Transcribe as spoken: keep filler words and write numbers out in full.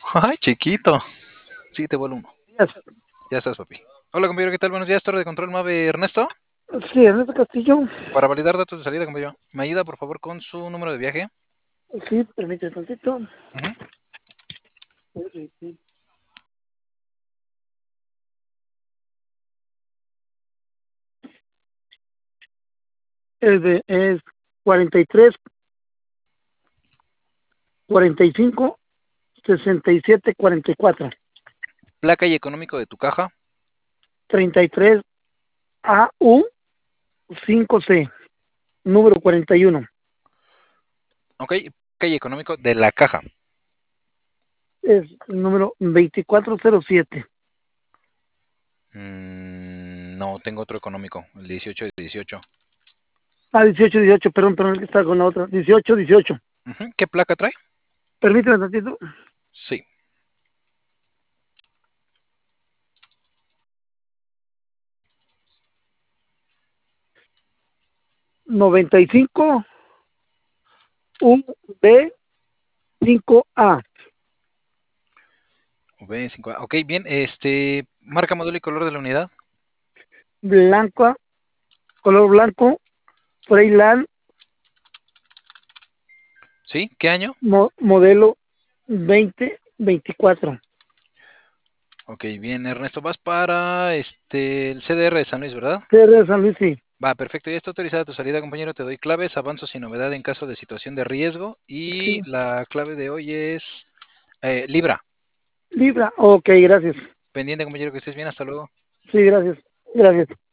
Ay, chiquito. Sí, te vuelvo uno. Yes. Ya estás, papi. Hola, compañero, ¿qué tal? Buenos días, Torre de Control Mave Ernesto. Sí, Ernesto Castillo. Para validar datos de salida, compañero, ¿me ayuda, por favor, con su número de viaje? Sí, permíteme tantito. Ujú. Es, de, es cuarenta y tres, cuarenta y cinco, sesenta y siete, cuarenta y cuatro, Placa y económico de tu caja. treinta y tres A U cinco C, número cuarenta y uno. Ok, placa y económico de la caja. Es el número veinticuatro cero siete. Mm, no, tengo otro económico, el dieciocho de dieciocho. Ah, dieciocho dieciocho, perdón, perdón, que está con la otra. dieciocho dieciocho. Ujú. ¿Qué placa trae? Permíteme tantito. Sí. noventa y cinco U B cinco A. V cinco A. Ok, bien, este, marca, modelo y color de la unidad. Blanca, color blanco, Freiland, ¿Sí? ¿Qué año? mo modelo veinte veinticuatro. Ok, bien, Ernesto, vas para este, el C D R de San Luis, ¿verdad? C R de San Luis, sí. Va, perfecto. Ya está autorizada tu salida, compañero. Te doy claves, avanzo sin novedad en caso de situación de riesgo. Y Sí. la clave de hoy es eh, Libra. Libra, ok, gracias. Pendiente, compañero, que estés bien. Hasta luego. Sí, gracias. Gracias.